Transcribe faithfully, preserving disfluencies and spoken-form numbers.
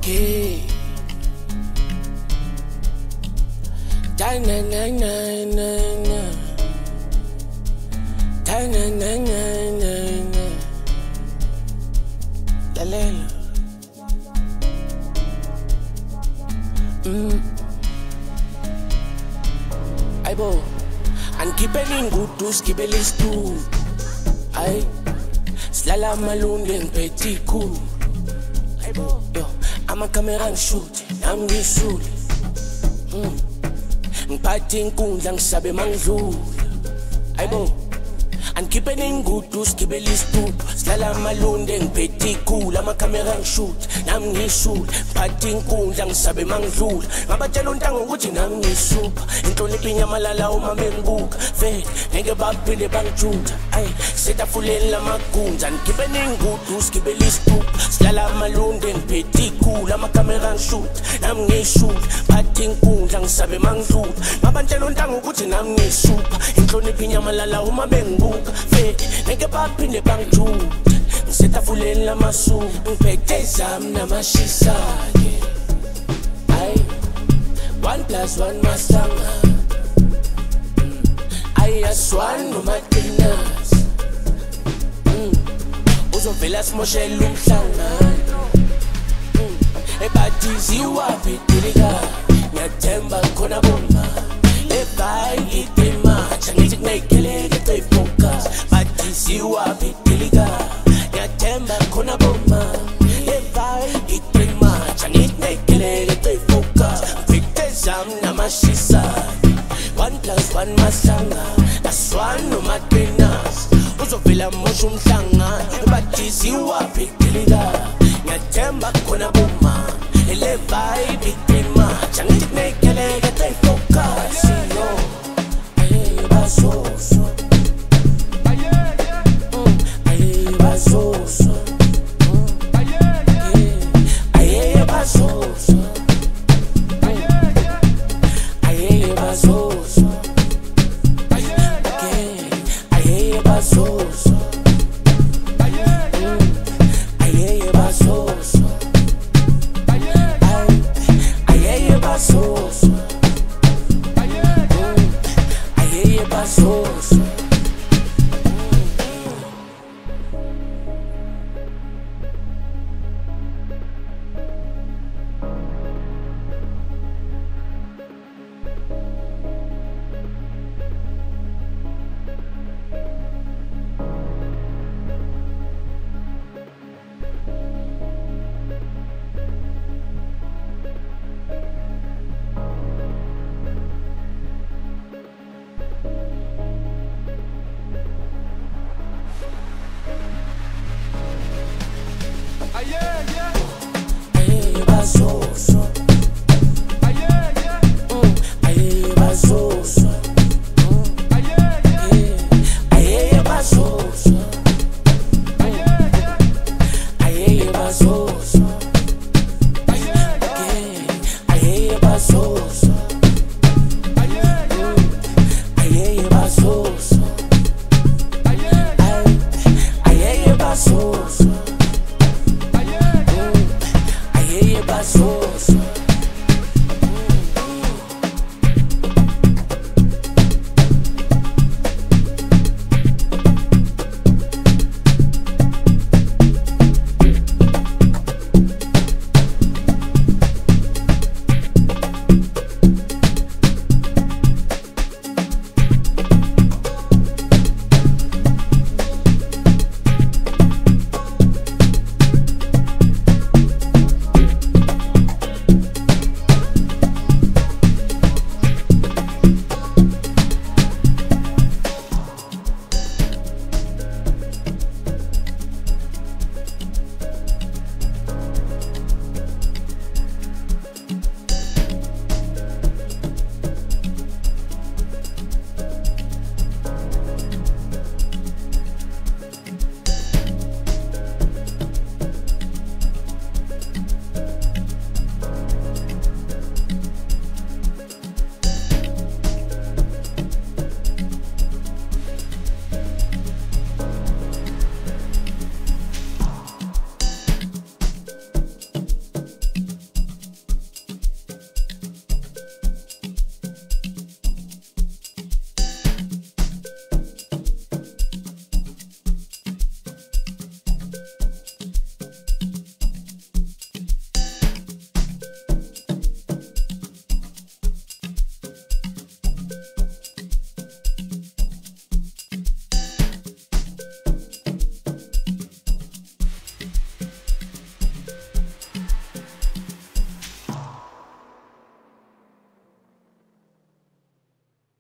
okay. Da na na na na na. Da na na na na na. Lalela. Mm. Aibo. Angibele ngudu skibele stu. Ay. Slala malunde ngiphethe ikhulu. Aibo. Yo, ama camera ngishoot, nami ngisule. Mm. Ngiphathe inkundla ngisabe mangidlula. Aibo. Angibele ngudu skibele stu. Slala malunde ngiphethe ikhulu, ama camera ngishoot, nami ngisule. Ngiphathe inkundla ngisabe mangidlula. Ngabatshela untanga ukuthi nami ngisupha. Inhlonipho inyamalala uma bengibuka. Vele ngeke baphinde bangijuda. Ay, setafuleni lamagunja. Ngibele ngudu skibele stu. Slala malunde ngiphethe ikhulu, ama camera ngishoot, nami ngisule. Ngiphathe inkundla ngisabe mangidlula. Ngabatshela untanga ukuthi nami ngisupha. Inhlonipho inyamalala uma bengibuka. Vele ngeke baphinde bangijuda. Setafuleni lamasu ngiphethe zami namashisa-ke. Ay, one plus one masanga. mm. Ay, aswan nomatinas. mm. Uzovela simoshela umhlangano. mm. Ebadiziwa bhitilika. Ngiyathemba khona bomba. Ebhayi itimacha. Ngithi kunayikeleke toyifocus. Badiziwa bhitilika. Ngiyathemba khona bomba. Ebhayi itimacha. Ngithi kunayikeleke toyifocus. Ngiphethe zami namashisa. One plus one masanga. Aswan nomatinas. Uzovela mosha umhlangano. Ebadiziwa bhitilika. Ngiyathemba khona bomba.